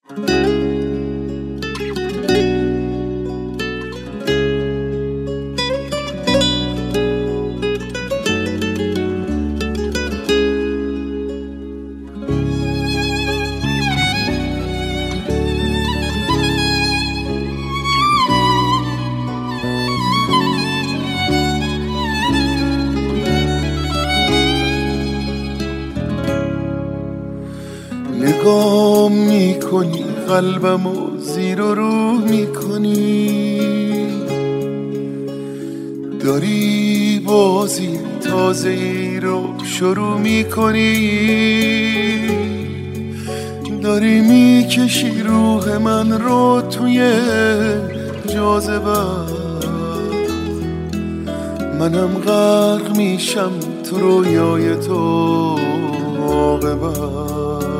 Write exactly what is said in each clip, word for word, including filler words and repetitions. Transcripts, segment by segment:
نگام میکنی قلبمو زیر و رو میکنی، داری بازی تازه ای رو شروع میکنی، داری میکشی روح من رو توی جاذبه، منم غرق میشم تو رویای تو. عاقبت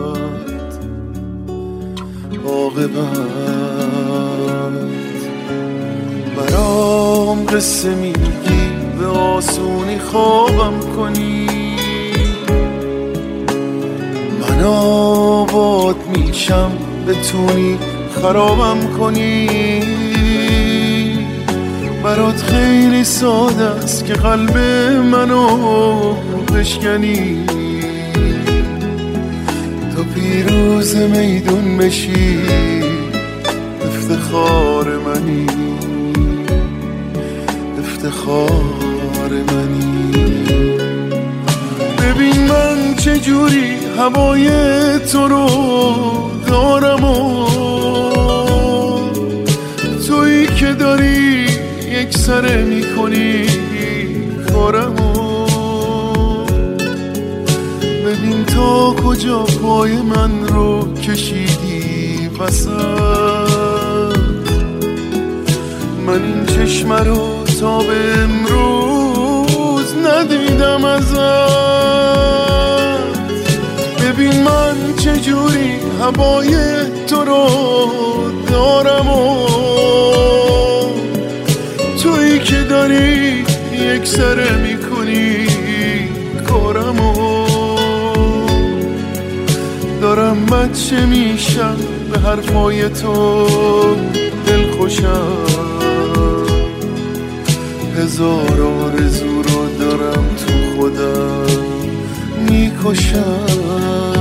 عاقبت برام قصه میگی، به آسونی خوابم کنی، من آباد میشم بتونی خرابم کنی. برات خیلی ساده است که قلب منو بشکنی، تا پیروز میدون بشی، افتخار منی، افتخار منی. ببین من چجوری هوای تو رو دارم و تویی که داری یک سره میکنی کارمو. ببین تا کجا پای من رو کشیدی وسط، من این چشم رو تا به امروز ندیدم ازت. ببین من چجوری هوای تو رو دارم و تویی که داری یک سره میکنی کارمو. دارم بچه میشم به حرفای تو، دل خوشم، هزار آرزو رو دارم تو خودم میکشم.